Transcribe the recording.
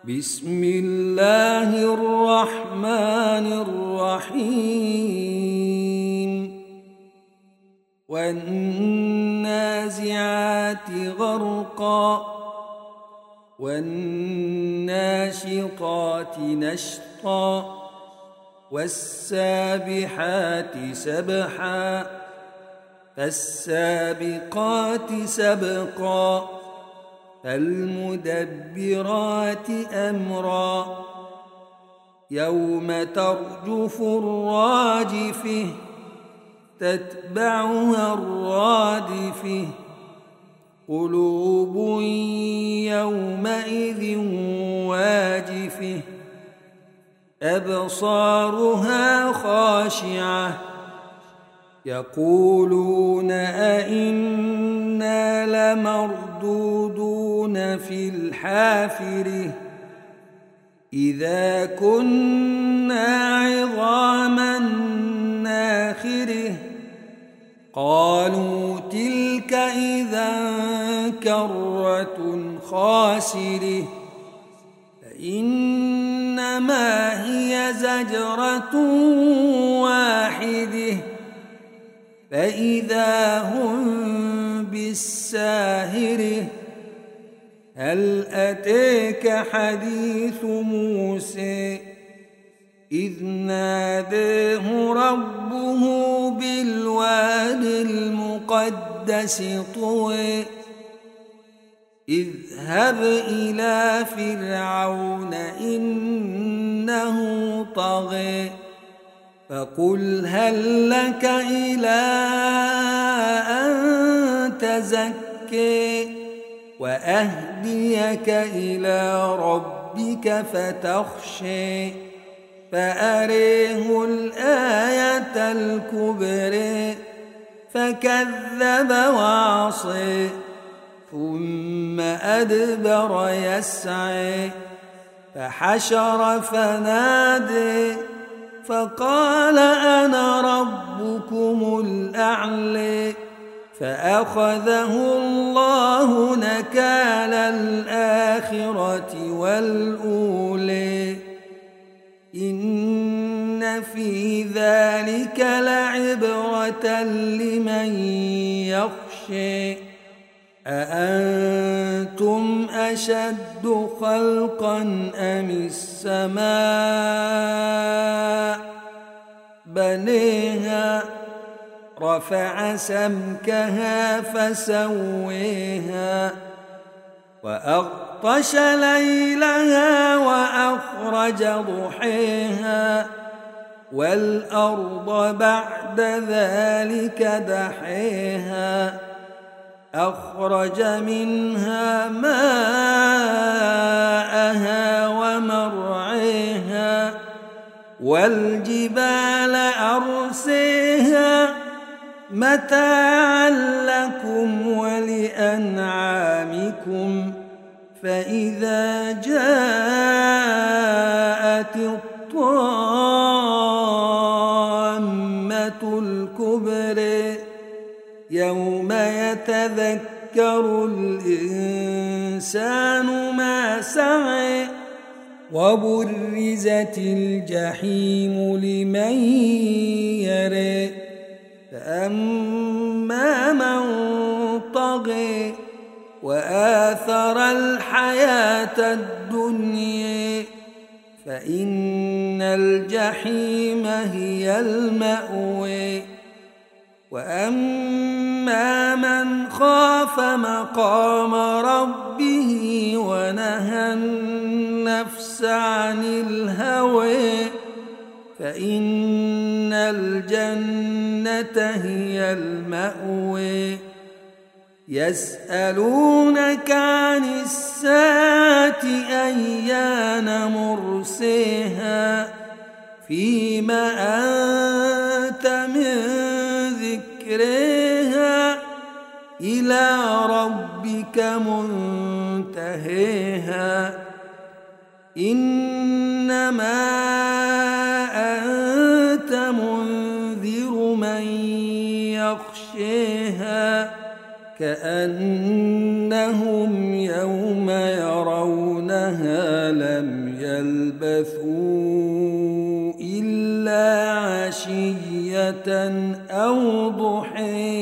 بسم الله الرحمن الرحيم والنازعات غرقا والناشطات نشطا والسابحات سبحا فالسابقات سبقا فالمدبرات أمرا يوم ترجف الراجفة تتبعها الرادفة قلوب يومئذ واجفة أبصارها خاشعة يقولون أئنا لمردودون في الحافرة إذا كنا عظاما ناخرة قالوا تلك إذا كرة خاسرة فإنما هي زجرة واحدة فإذا هم بالساهرة هل أتاك حديث موسى إذ ناداه ربه بالواد المقدس طوى اذهب إلى فرعون إنه طغى فقل هل لك إلى أن تزكي وأهديك إلى ربك فتخشي فأريه الآية الكبرى فكذب وعصي ثم أدبر يسعي فحشر فنادي فقال أنا ربكم الأعلى فأخذه الله نكال الآخرة والأولى إن في ذلك لعبرة لمن يخشى أأنتم أشد خلقا أم السماء بنيها رفع سمكها فسويها وأغطش ليلها وأخرج ضحيها والأرض بعد ذلك دحيها أخرج منها ماءها ومرعيها والجبال أرسيها متاعا لكم ولأنعامكم فإذا جاءت الطامة الكبرى يوم يتذكر الإنسان ما سعى وبرزت الجحيم لمن يرى فأما من طغى وآثر الحياة الدنيا فإن الجحيم هي المأوى وأما من خاف مقام ربه ونهى النفس عن الهوى فإن الجنة هي المأوى يسألونك عن الساعة أيان مرسيها فيما أنت من ذكرها إلى ربك منتهيها إنما أنت منذر من يخشيها كأنهم يوم يرونها لم يلبثوا إلا عشية أو ضحيها.